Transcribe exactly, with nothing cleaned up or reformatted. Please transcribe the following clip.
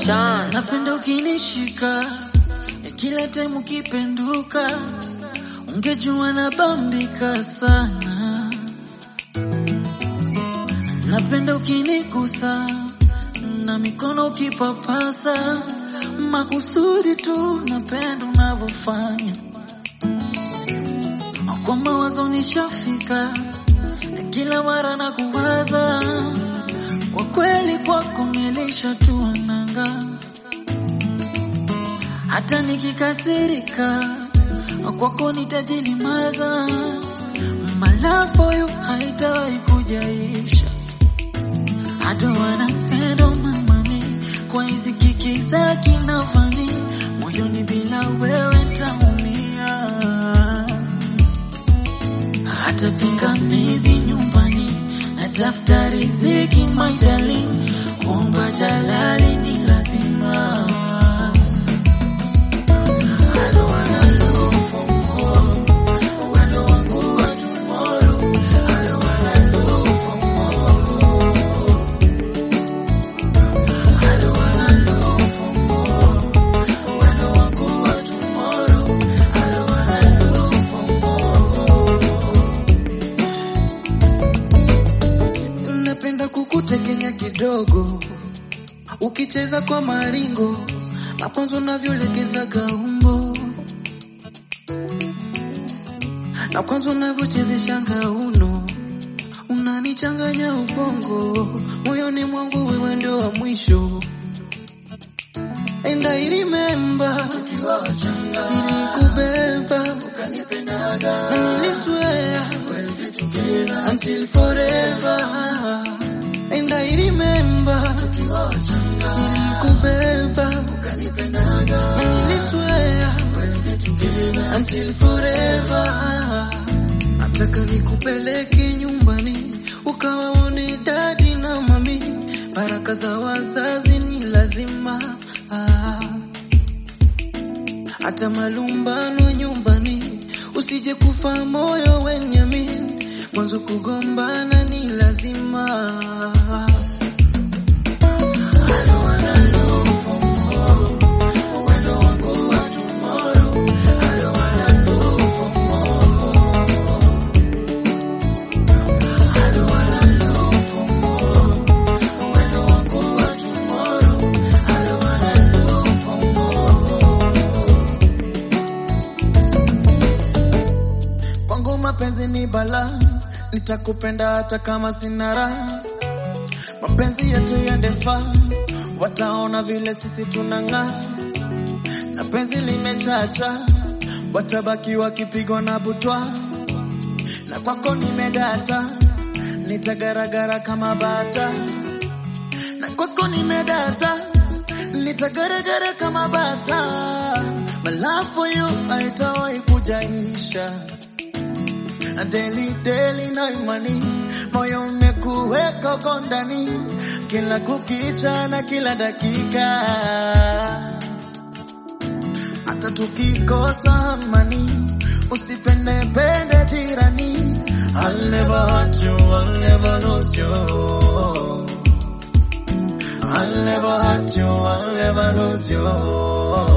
Sean. Napenda ukinishika kila time ukipenduka, ungejua nabambika sana. Napenda ukinigusa na mikono ukipapasa, makusudi tu napenda unavyofanya. Kwa mawazo nishafika, kila mara na kuwaza, kwa kweli kwako nilisha tuananga. Hata nikikasirika, kwako nitajilimaza. My love for you haitawahi kujaisha. I don't wanna spend all my money kwa hizi kiki za kinafani, moyoni bila wewe nitaumia. Hata pingamizi nyumbani na daftari riziki my darling, kuomba jalali ni lazima. Napenda kukutekenya kidogo, ukicheza kwa maringo, maponzo unavyolegeza gaumbo, na kwanza unavyochezesha ngauno, unanichanganya ubongo, moyoni mwangu wewe ndio wa mwisho. And I remember tukiwa wachanga, nilikubeba ukanipendaga, na niliswear we'll be together until forever. And I remember tukiwa wachanga, nilikubeba ukanipendaga, na niliswear we'll be together until forever. Nataka nikupeleke nyumbani, ukawaone daddy na mami, baraka za wazazi ni lazima. Hata malumbano nyumbani, usije kufa moyo wenyamin, mwanzo kugombana ni lazima. Mapenzi ni bala, nitakupenda hata kama sina raha. Mapenzi yetu yandefa, wataona vile sisi tunang'aa. Na penzi limechacha, watabaki wakipigwa na butwa. Na kwako nimedata, nitagaragara kama bata. Na kwako nimedata, nitagaragara kama bata. My love for you haitawahi kujaisha. Daily, daily na imani, moyo umekuweka uko ndani, kila kukicha na kila dakika. Hata tukikosa amani, usipende pende jirani. I'll never hurt you, I'll never lose you. I'll never hurt you, I'll never lose you.